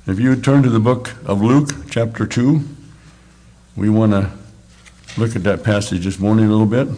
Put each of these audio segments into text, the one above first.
If you would turn to the book of Luke, chapter 2, we want to look at that passage this morning a little bit.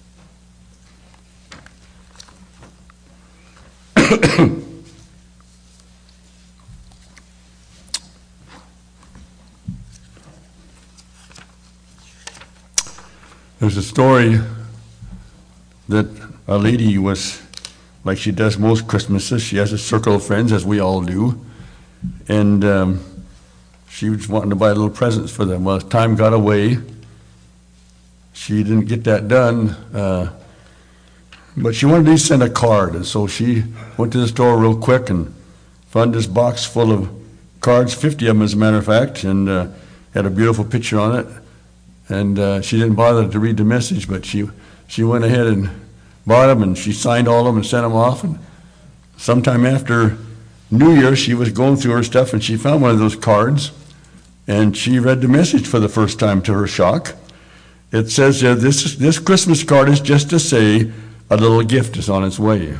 There's a story that a lady was, like she does most Christmases, she has a circle of friends, as we all do, and she was wanting to buy little presents for them. Well, as time got away, she didn't get that done, but she wanted to send a card, and so she went to the store real quick and found this box full of cards, 50 of them as a matter of fact, and had a beautiful picture on it. And she didn't bother to read the message, but she went ahead and bought them, and she signed all of them and sent them off. And sometime after New Year, she was going through her stuff, and she found one of those cards, and she read the message for the first time to her shock. It says, this Christmas card is just to say a little gift is on its way.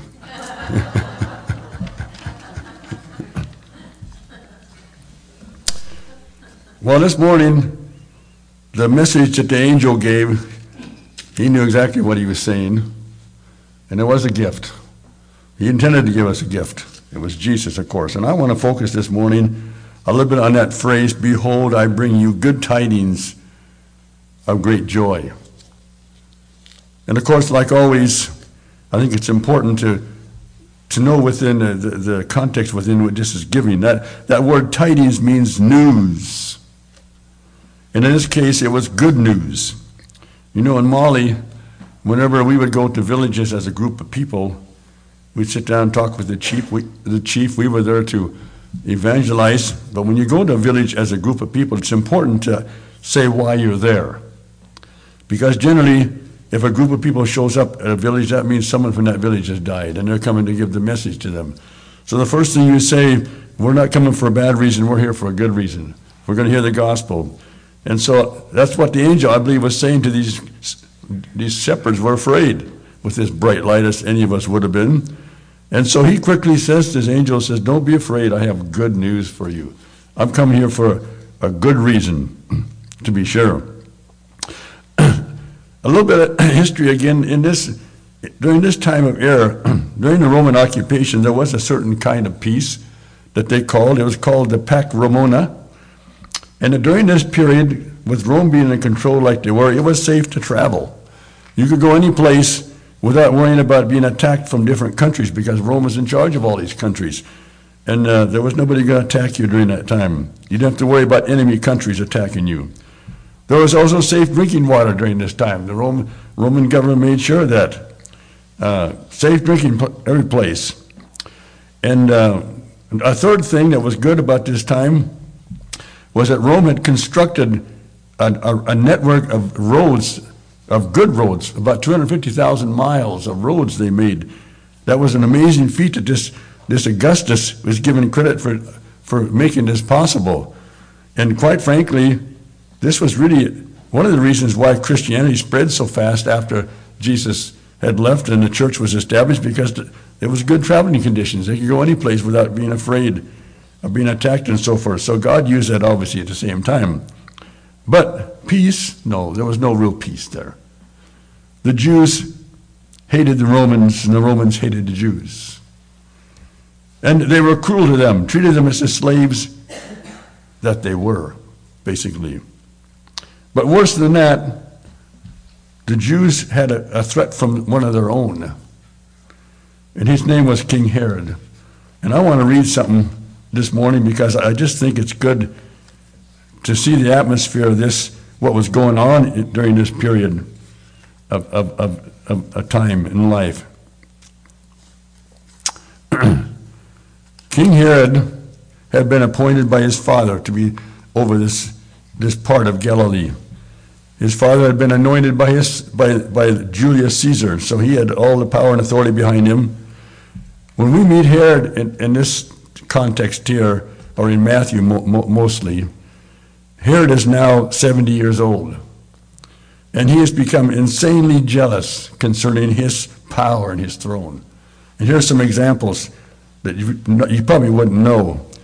Well, this morning, the message that the angel gave, he knew exactly what he was saying, and it was a gift. He intended to give us a gift. It was Jesus, of course. And I want to focus this morning a little bit on that phrase, behold, I bring you good tidings of great joy. And of course, like always, I think it's important to know within the context within which this is giving. That word tidings means news. And in this case, it was good news. You know, in Mali, whenever we would go to villages as a group of people, we'd sit down and talk with the chief. We were there to evangelize. But when you go to a village as a group of people, it's important to say why you're there. Because generally, if a group of people shows up at a village, that means someone from that village has died, and they're coming to give the message to them. So the first thing you say, we're not coming for a bad reason, we're here for a good reason. We're going to hear the gospel. And so that's what the angel, I believe, was saying to these shepherds. Were afraid with this bright light, as any of us would have been. And so he quickly says, this angel says, don't be afraid, I have good news for you. I'm coming here for a good reason, to be sure. A little bit of history again. During this time of era, during the Roman occupation, there was a certain kind of peace that they called. It was called the Pax Romana. And during this period, with Rome being in control like they were, it was safe to travel. You could go any place without worrying about being attacked from different countries, because Rome was in charge of all these countries. And there was nobody going to attack you during that time. You didn't have to worry about enemy countries attacking you. There was also safe drinking water during this time. The Roman government made sure that. Safe drinking every place. And a third thing that was good about this time was that Rome had constructed a network of roads, of good roads, about 250,000 miles of roads they made. That was an amazing feat that this Augustus was given credit for making this possible. And quite frankly, this was really one of the reasons why Christianity spread so fast after Jesus had left and the church was established, because it was good traveling conditions. They could go any place without being afraid of being attacked and so forth. So God used that obviously at the same time. But peace, no, there was no real peace there. The Jews hated the Romans, and the Romans hated the Jews. And they were cruel to them, treated them as the slaves that they were, basically. But worse than that, the Jews had a threat from one of their own. And his name was King Herod. And I want to read something this morning, because I just think it's good to see the atmosphere of this, what was going on during this period of time in life. King Herod had been appointed by his father to be over this part of Galilee. His father had been anointed by Julius Caesar, so he had all the power and authority behind him. When we meet Herod in this context here, or in Matthew mostly, Herod is now 70 years old. And he has become insanely jealous concerning his power and his throne. And here's some examples that you probably wouldn't know.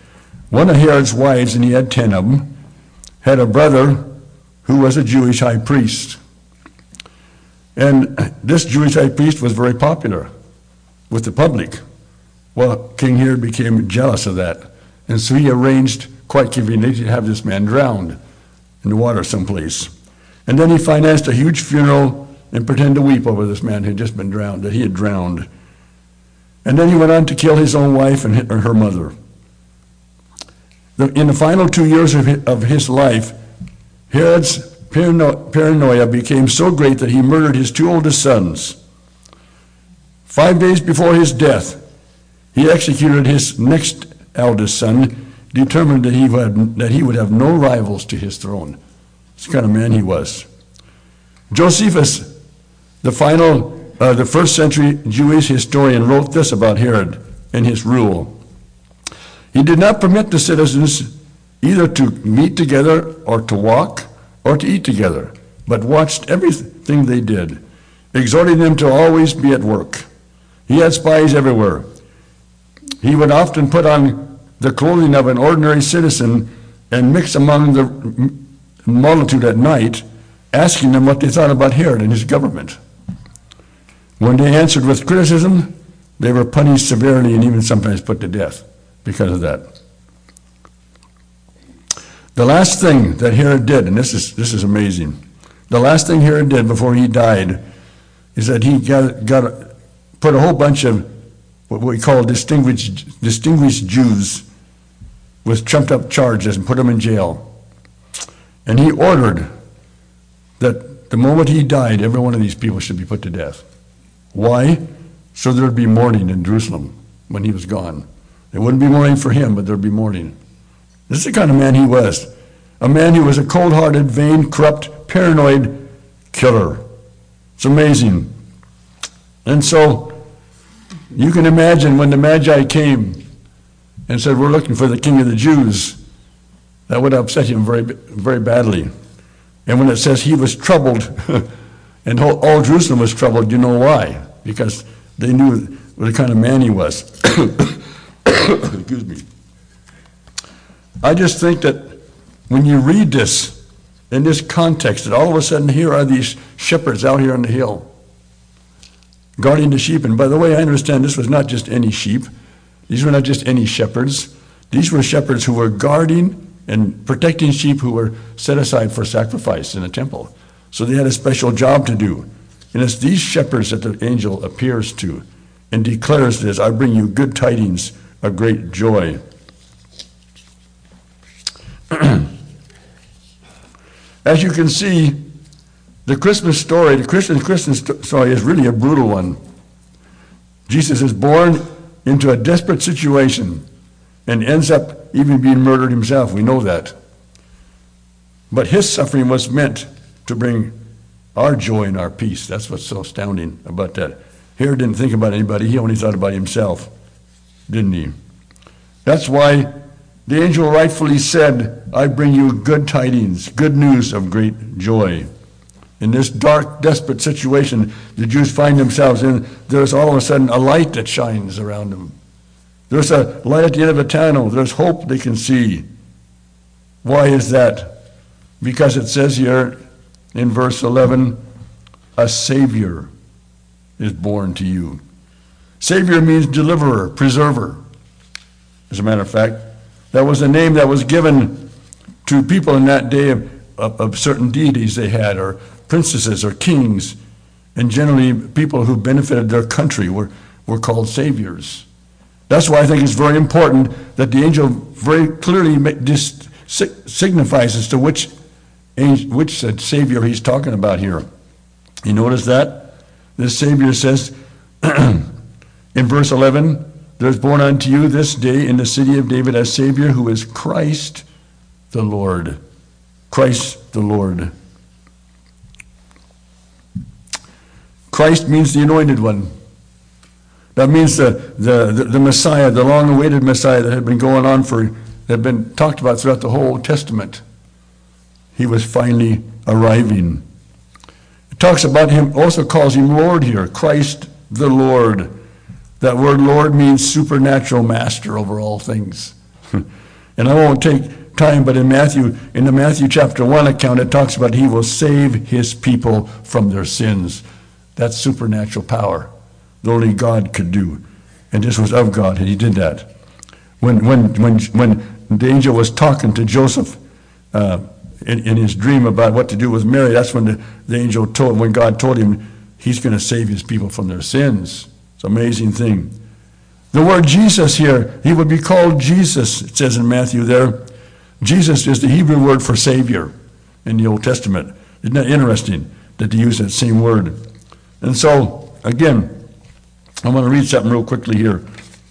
One of Herod's wives, and he had 10 of them, had a brother who was a Jewish high priest. And this Jewish high priest was very popular with the public. Well, King Herod became jealous of that. And so he arranged quite conveniently to have this man drowned in the water someplace. And then he financed a huge funeral and pretended to weep over this man who had just been drowned, that he had drowned. And then he went on to kill his own wife and her mother. In the final 2 years of his life, Herod's paranoia became so great that he murdered his 2 oldest sons. 5 days before his death, he executed his next eldest son, determined that he would have no rivals to his throne. That's the kind of man he was. Josephus, the first century Jewish historian, wrote this about Herod and his rule. He did not permit the citizens either to meet together or to walk or to eat together, but watched everything they did, exhorting them to always be at work. He had spies everywhere. He would often put on the clothing of an ordinary citizen and mix among the multitude at night, asking them what they thought about Herod and his government. When they answered with criticism, they were punished severely and even sometimes put to death because of that. The last thing that Herod did, and this is amazing, the last thing Herod did before he died is that he put a whole bunch of what we call distinguished Jews with trumped up charges and put them in jail. And he ordered that the moment he died, every one of these people should be put to death. Why? So there would be mourning in Jerusalem when he was gone. There wouldn't be mourning for him, but there would be mourning. This is the kind of man he was. A man who was a cold-hearted, vain, corrupt, paranoid killer. It's amazing. And so you can imagine when the Magi came and said, we're looking for the King of the Jews, that would upset him very, very badly. And when it says he was troubled, and all Jerusalem was troubled, you know why? Because they knew what the kind of man he was. Excuse me. I just think that when you read this in this context, that all of a sudden here are these shepherds out here on the hill guarding the sheep. And by the way, I understand this was not just any sheep. These were not just any shepherds. These were shepherds who were guarding and protecting sheep who were set aside for sacrifice in the temple. So they had a special job to do. And it's these shepherds that the angel appears to and declares this, I bring you good tidings of great joy. As you can see, the Christmas story, the Christian story is really a brutal one. Jesus is born into a desperate situation and ends up even being murdered himself. We know that. But his suffering was meant to bring our joy and our peace. That's what's so astounding about that. Herod didn't think about anybody. He only thought about himself, didn't he? That's why the angel rightfully said, I bring you good tidings, good news of great joy. In this dark, desperate situation the Jews find themselves in, there's all of a sudden a light that shines around them. There's a light at the end of a tunnel. There's hope they can see. Why is that? Because it says here in verse 11, a Savior is born to you. Savior means deliverer, preserver. As a matter of fact, that was a name that was given to people in that day of certain deities they had, or princesses or kings, and generally people who benefited their country were called saviors. That's why I think it's very important that the angel very clearly signifies as to which Savior he's talking about here. You notice that? This Savior says in verse 11, there's born unto you this day in the city of David a Savior who is Christ the Lord. Christ the Lord. Christ means the anointed one. That means the Messiah, the long-awaited Messiah that had been going on that had been talked about throughout the whole Testament. He was finally arriving. It talks about him, also calls him Lord here, Christ the Lord. That word Lord means supernatural master over all things. And I won't take time, but in the Matthew chapter 1 account, it talks about he will save his people from their sins. That's supernatural power that only God could do. And this was of God, and he did that. When the angel was talking to Joseph in his dream about what to do with Mary, that's when the angel when God told him he's going to save his people from their sins. It's an amazing thing. The word Jesus here, he would be called Jesus, it says in Matthew there. Jesus is the Hebrew word for Savior in the Old Testament. Isn't that interesting that they use that same word? And so, again, I'm going to read something real quickly here,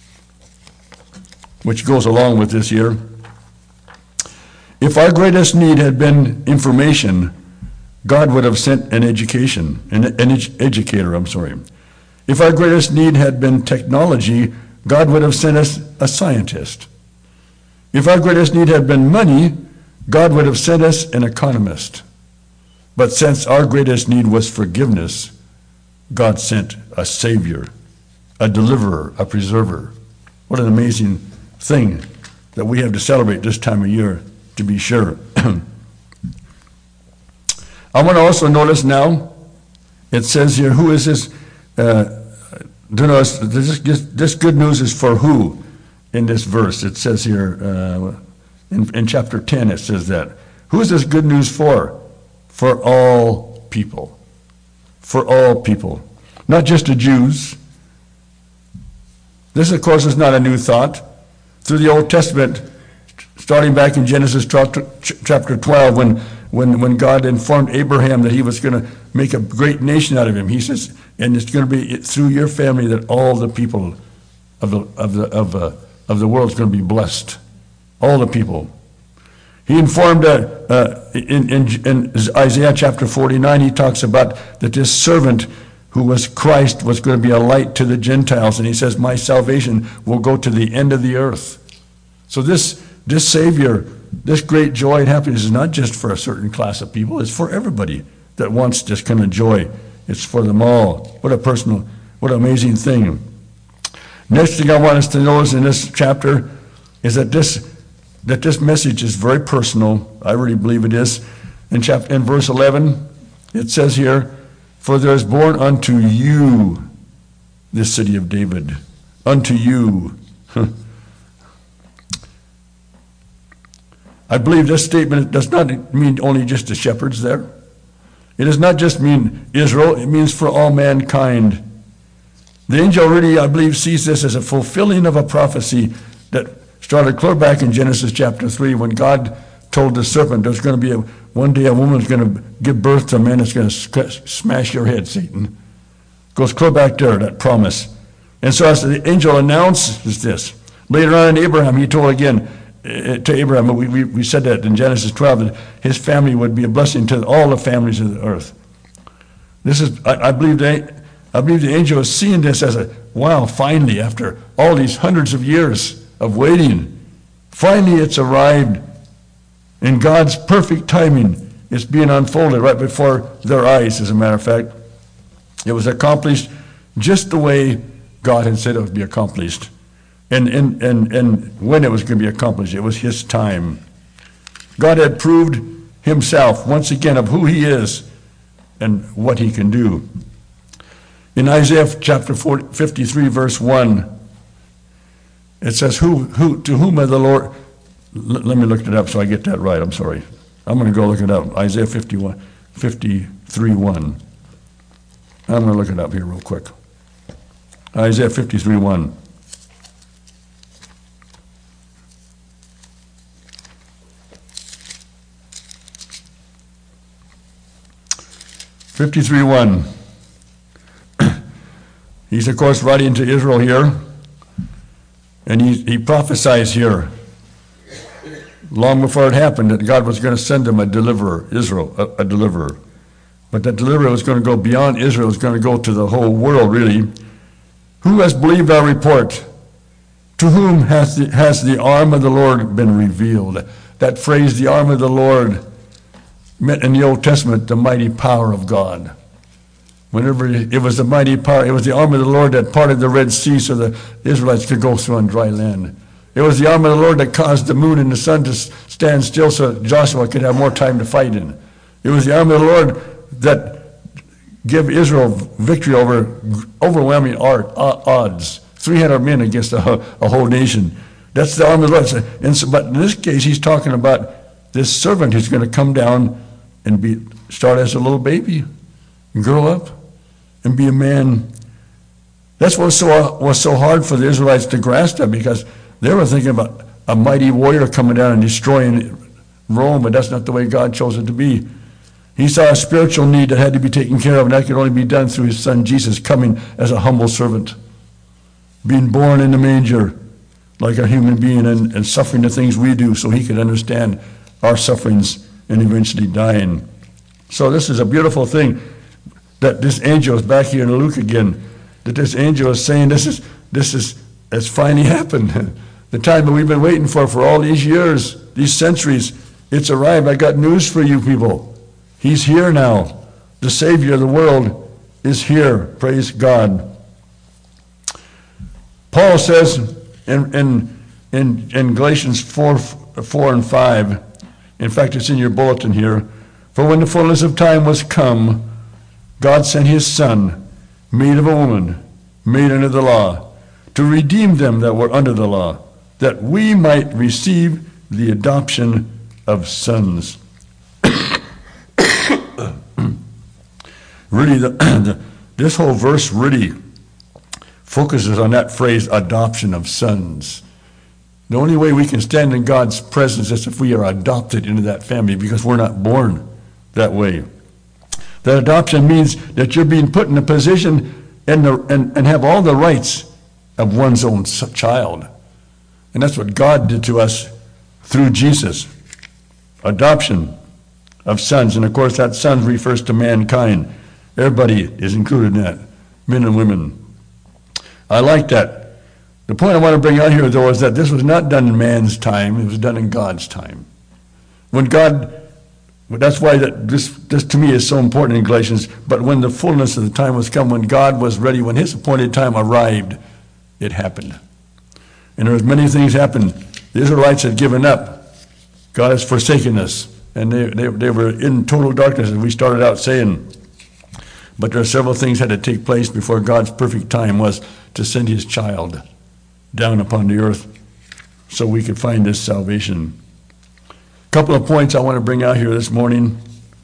which goes along with this here. If our greatest need had been information, God would have sent an educator. If our greatest need had been technology, God would have sent us a scientist. If our greatest need had been money, God would have sent us an economist. But since our greatest need was forgiveness, God sent a Savior, a deliverer, a preserver. What an amazing thing that we have to celebrate this time of year, to be sure. I want to also notice now, it says here, who is this? This good news is for who in this verse? It says here, in chapter 10, it says that. Who is this good news for? For all people. For all people. Not just the Jews. This, of course, is not a new thought. Through the Old Testament, starting back in Genesis chapter 12, when God informed Abraham that he was going to make a great nation out of him, he says, and it's going to be through your family that all the people of the world is going to be blessed. All the people. He informed in Isaiah chapter 49, he talks about that this servant who was Christ was going to be a light to the Gentiles, and he says, my salvation will go to the end of the earth. So this Savior, this great joy and happiness is not just for a certain class of people, it's for everybody that wants this kind of joy. It's for them all. What an amazing thing. Next thing I want us to notice in this chapter is that this message is very personal. I really believe it is. In verse 11, it says here, for there is born unto you this city of David. Unto you. I believe this statement does not mean only just the shepherds there. It does not just mean Israel, it means for all mankind. The angel really, I believe, sees this as a fulfilling of a prophecy that started clear back in Genesis chapter 3 when God told the serpent there's going to be one day a woman is going to give birth to a man that's going to smash your head, Satan. Goes clear back there, that promise. And so as the angel announces this, later on in Abraham, he told again, to Abraham, we said that in Genesis 12, that his family would be a blessing to all the families of the earth. This is, I believe the angel is seeing this as a, wow, finally, after all these hundreds of years of waiting, finally it's arrived. In God's perfect timing, it's being unfolded right before their eyes, as a matter of fact. It was accomplished just the way God had said it would be accomplished. And when it was going to be accomplished, it was his time. God had proved himself once again of who he is and what he can do. In Isaiah chapter 53, verse 1, it says, to whom of the Lord... Let me look it up so I get that right. I'm sorry. I'm going to go look it up. Isaiah 53, 1. I'm going to look it up here real quick. Isaiah 53, 1. He's, of course, writing to Israel here, and he prophesies here, long before it happened, that God was going to send him a deliverer, Israel, a deliverer. But that deliverer was going to go beyond Israel, was going to go to the whole world, really. Who has believed our report? To whom has the arm of the Lord been revealed? That phrase, the arm of the Lord, meant in the Old Testament the mighty power of God. Whenever it was the mighty power, it was the arm of the Lord that parted the Red Sea so the Israelites could go through on dry land. It was the arm of the Lord that caused the moon and the sun to stand still so Joshua could have more time to fight in. It was the arm of the Lord that gave Israel victory over overwhelming odds. 300 men against a whole nation. That's the arm of the Lord. But in this case, he's talking about this servant who's going to come down and start as a little baby, and grow up, and be a man. That's what was so hard for the Israelites to grasp that, because they were thinking about a mighty warrior coming down and destroying Rome, but that's not the way God chose it to be. He saw a spiritual need that had to be taken care of, and that could only be done through his son Jesus coming as a humble servant, being born in the manger like a human being, and suffering the things we do so he could understand our sufferings and eventually dying. So this is a beautiful thing that this angel is back here in Luke again, that this angel is saying it's finally happened. The time that we've been waiting for all these years, these centuries, it's arrived. I got news for you people. He's here now. The Savior of the world is here. Praise God. Paul says in Galatians 4 and 5, in fact, it's in your bulletin here, for when the fullness of time was come, God sent his Son, made of a woman, made under the law, to redeem them that were under the law, that we might receive the adoption of sons. Really, this whole verse really focuses on that phrase, adoption of sons. The only way we can stand in God's presence is if we are adopted into that family, because we're not born that way. That adoption means that you're being put in a position and have all the rights of one's own child. And that's what God did to us through Jesus. Adoption of sons. And of course that sons refers to mankind. Everybody is included in that, men and women. I like that. The point I want to bring out here, though, is that this was not done in man's time. It was done in God's time. When God, that's why this to me is so important in Galatians, but when the fullness of the time was come, when God was ready, when his appointed time arrived, it happened. And there was many things happened. The Israelites had given up. God has forsaken us. And they were in total darkness, as we started out saying. But there are several things had to take place before God's perfect time was to send his child down upon the earth so we could find this salvation. A couple of points I want to bring out here this morning.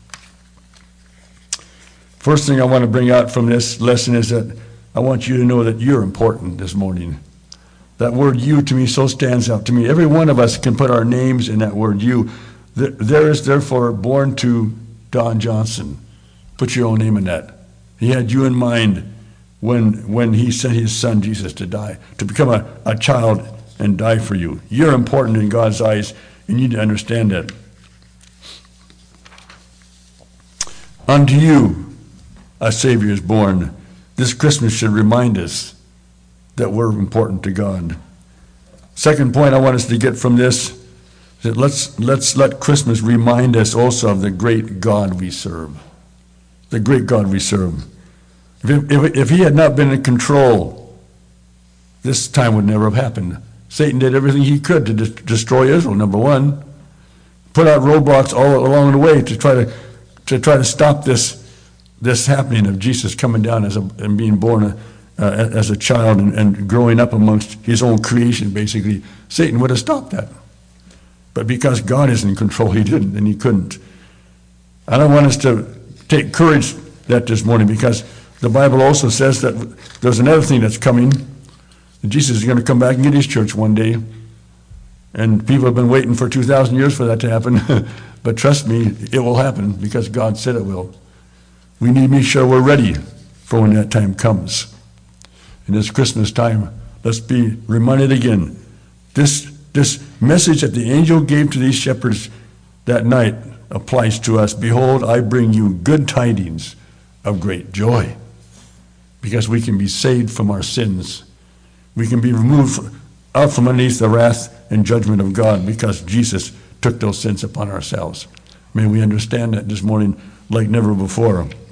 First thing I want to bring out from this lesson is that I want you to know that you're important this morning. That word you to me so stands out to me. Every one of us can put our names in that word you. There is therefore born to Don Johnson. Put your own name in that. He had you in mind when he sent his son Jesus to die, to become a child and die for you. You're important in God's eyes, and you need to understand that. Unto you a Savior is born. This Christmas should remind us that we're important to God. Second point I want us to get from this is that let's let Christmas remind us also of the great God we serve. The great God we serve. If he had not been in control, this time would never have happened. Satan did everything he could to destroy Israel, number one. Put out roadblocks all along the way to try to stop this happening of Jesus coming down and being born as a child and growing up amongst his own creation, basically. Satan would have stopped that. But because God is in control, he didn't, and he couldn't. I don't want us to take courage that this morning, because the Bible also says that there's another thing that's coming. Jesus is going to come back and get his church one day. And people have been waiting for 2,000 years for that to happen. But trust me, it will happen because God said it will. We need to make sure we're ready for when that time comes. In this Christmas time, let's be reminded again. This message that the angel gave to these shepherds that night applies to us. Behold, I bring you good tidings of great joy, because we can be saved from our sins. We can be removed out from underneath the wrath and judgment of God because Jesus took those sins upon ourselves. May we understand that this morning like never before.